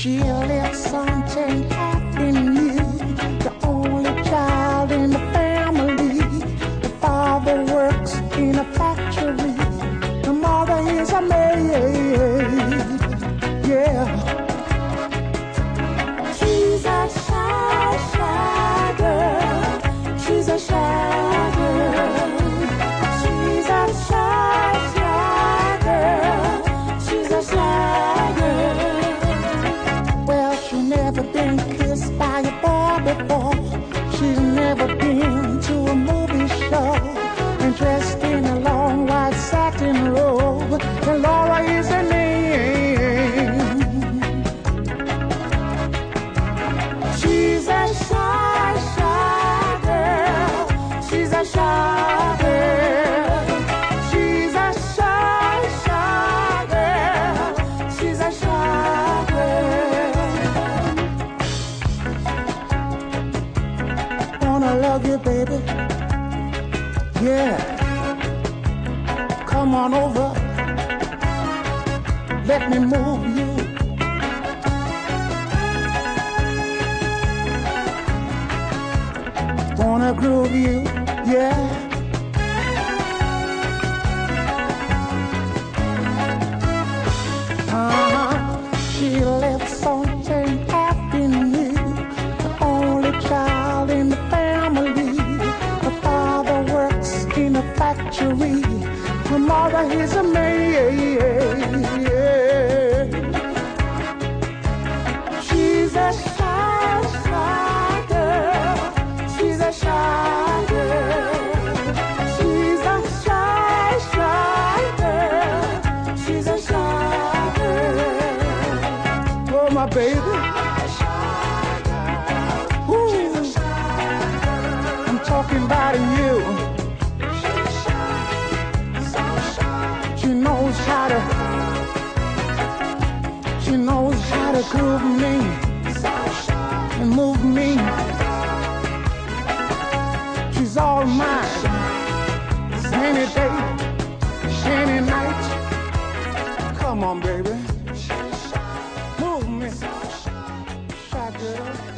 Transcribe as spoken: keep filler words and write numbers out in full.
She left something happy new, the only child in the family. The father works in a factory, the mother is a maid. Yeah. She's a shy, shy girl. She's a shy girl. She's a shy, shy girl. She's a shy girl. Well, she never been kissed by a boy before. She's never been to a movie show and dressed in a long white satin robe. And Laura is her name. She's a shy, shy girl. She's a shy girl. She's a shy, shy girl. She's a shy girl. Wanna love you, baby? Yeah. Come on over. Let me move you. Wanna groove you, yeah. Uh-huh. She left something happy new, the only child in the family. The father works in a factory, her mother is a maid. She's a shy, shy girl. She's a shy girl. She's a shy, shy girl. She's a shy girl. Oh, my baby. Ooh. I'm talking about you. She knows how to. She knows how to groove me and move me. She's all mine, any day, any night. Come on, baby, move me, shy girl.